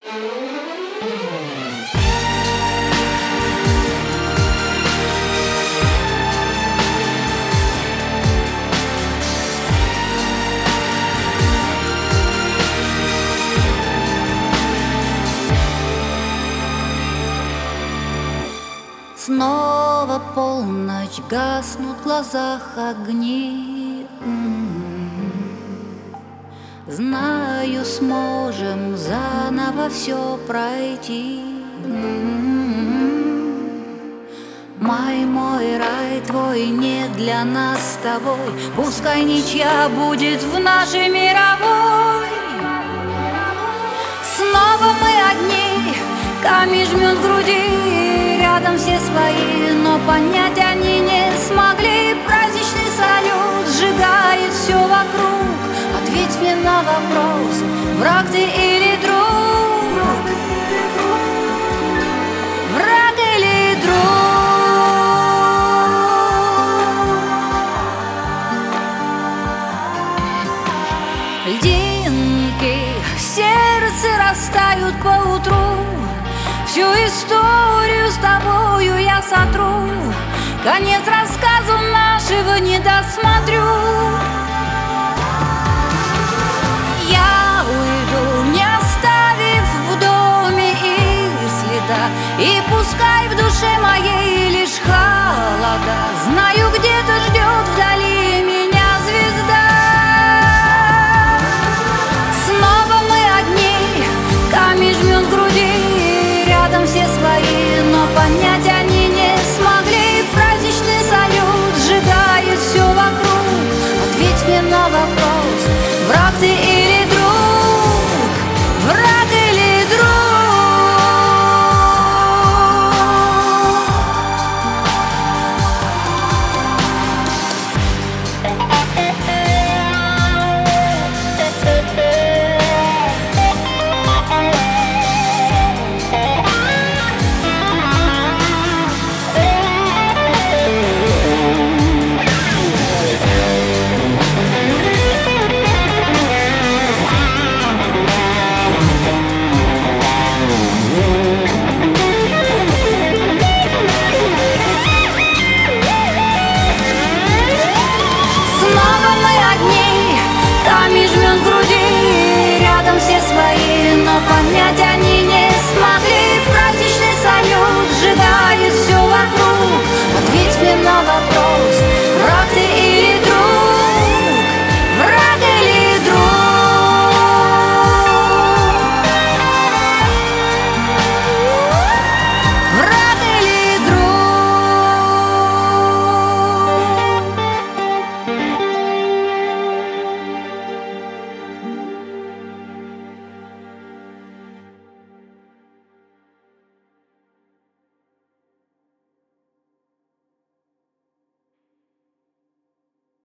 Снова полночь, гаснут в глазах огни. Знаю, сможем заново все пройти. Май, мой рай, твой не для нас с тобой. Пускай ничья будет в нашей мировой. Снова мы одни, камень жмет в груди. Рядом все свои, но понять они не смогли. Праздничный салют сжигает все вокруг. Ответь мне на вопрос, враг ты или друг? Враг или друг? Льдинки в сердце растают поутру. Всю историю с тобою я сотру. Конец рассказу нашего не досмотрю. Я уйду, не оставив в доме и следа. И пускай в душе моей лишь холода. Знаю, где-то ждет вдали меня.